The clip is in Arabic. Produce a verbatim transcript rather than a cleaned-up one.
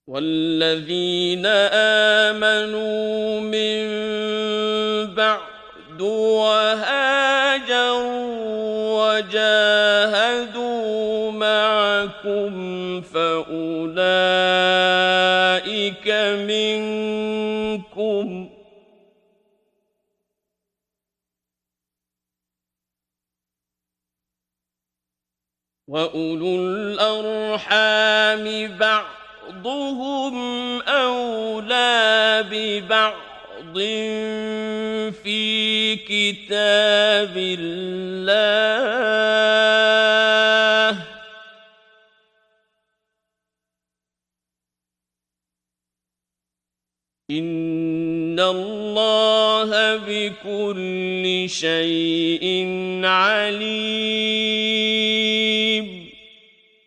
والذين آمنوا من بعد وهاجروا وجاهدوا معكم فأولئك منكم وأولو الأرحام بعضهم أولى ببعض في كتاب الله إن الله بكل شيء عليم